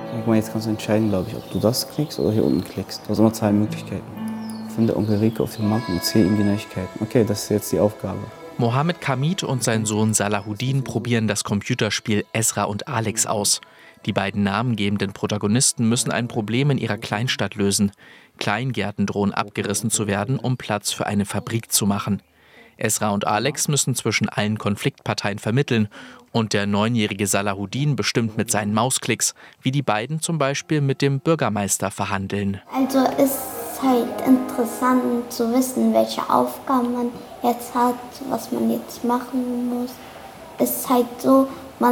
Guck mal, jetzt kannst du entscheiden, glaube ich, ob du das klickst oder hier unten klickst. Du hast immer 2 Möglichkeiten. Finde Onkel Rico auf dem Markt und erzähl ihm die Neuigkeiten. Okay, das ist jetzt die Aufgabe. Mohammed Kamit und sein Sohn Salahuddin probieren das Computerspiel Ezra und Alex aus. Die beiden namengebenden Protagonisten müssen ein Problem in ihrer Kleinstadt lösen. Kleingärten drohen abgerissen zu werden, um Platz für eine Fabrik zu machen. Ezra und Alex müssen zwischen allen Konfliktparteien vermitteln. Und der 9-jährige Salahuddin bestimmt mit seinen Mausklicks, wie die beiden zum Beispiel mit dem Bürgermeister verhandeln. Also ist halt interessant zu wissen, welche Aufgaben man jetzt hat, was man jetzt machen muss. Es ist halt so,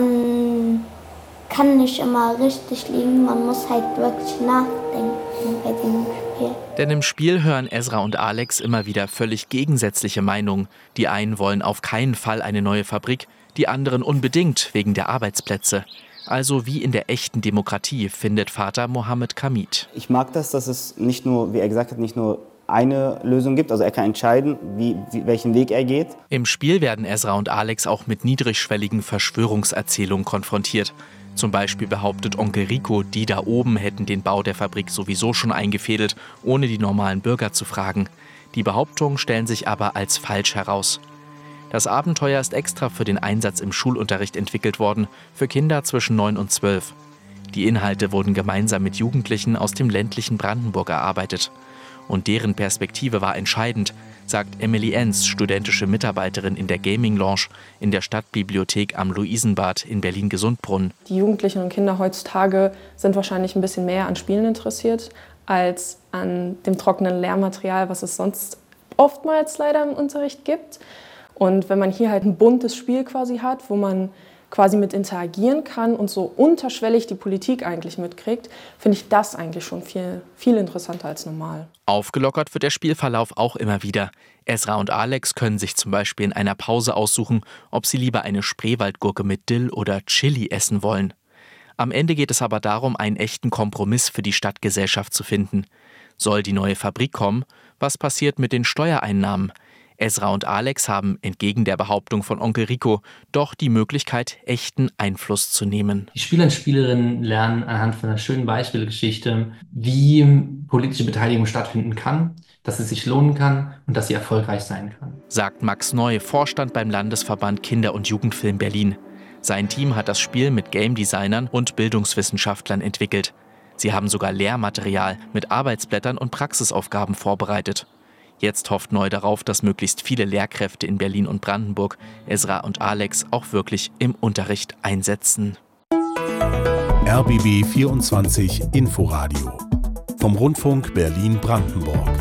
man kann nicht immer richtig liegen, man muss halt wirklich nachdenken bei dem Spiel. Denn im Spiel hören Ezra und Alex immer wieder völlig gegensätzliche Meinungen. Die einen wollen auf keinen Fall eine neue Fabrik, die anderen unbedingt wegen der Arbeitsplätze. Also wie in der echten Demokratie, findet Vater Mohammed Kamit. Ich mag das, dass es nicht nur, wie er gesagt hat, nicht nur eine Lösung gibt. Also er kann entscheiden, welchen Weg er geht. Im Spiel werden Ezra und Alex auch mit niedrigschwelligen Verschwörungserzählungen konfrontiert. Zum Beispiel behauptet Onkel Rico, die da oben hätten den Bau der Fabrik sowieso schon eingefädelt, ohne die normalen Bürger zu fragen. Die Behauptungen stellen sich aber als falsch heraus. Das Abenteuer ist extra für den Einsatz im Schulunterricht entwickelt worden, für Kinder zwischen 9 und 12. Die Inhalte wurden gemeinsam mit Jugendlichen aus dem ländlichen Brandenburg erarbeitet. Und deren Perspektive war entscheidend, sagt Emily Enz, studentische Mitarbeiterin in der Gaming Lounge in der Stadtbibliothek am Luisenbad in Berlin-Gesundbrunnen. Die Jugendlichen und Kinder heutzutage sind wahrscheinlich ein bisschen mehr an Spielen interessiert als an dem trockenen Lehrmaterial, was es sonst oftmals leider im Unterricht gibt. Und wenn man hier halt ein buntes Spiel quasi hat, wo man quasi mit interagieren kann und so unterschwellig die Politik eigentlich mitkriegt, finde ich das eigentlich schon viel, viel interessanter als normal. Aufgelockert wird der Spielverlauf auch immer wieder. Ezra und Alex können sich zum Beispiel in einer Pause aussuchen, ob sie lieber eine Spreewaldgurke mit Dill oder Chili essen wollen. Am Ende geht es aber darum, einen echten Kompromiss für die Stadtgesellschaft zu finden. Soll die neue Fabrik kommen? Was passiert mit den Steuereinnahmen? Ezra und Alex haben, entgegen der Behauptung von Onkel Rico, doch die Möglichkeit, echten Einfluss zu nehmen. Die Spieler und Spielerinnen lernen anhand von einer schönen Beispielgeschichte, wie politische Beteiligung stattfinden kann, dass es sich lohnen kann und dass sie erfolgreich sein kann. Sagt Max Neu, Vorstand beim Landesverband Kinder- und Jugendfilm Berlin. Sein Team hat das Spiel mit Game-Designern und Bildungswissenschaftlern entwickelt. Sie haben sogar Lehrmaterial mit Arbeitsblättern und Praxisaufgaben vorbereitet. Jetzt hofft Neu darauf, dass möglichst viele Lehrkräfte in Berlin und Brandenburg Ezra und Alex auch wirklich im Unterricht einsetzen. RBB 24 Inforadio vom Rundfunk Berlin-Brandenburg.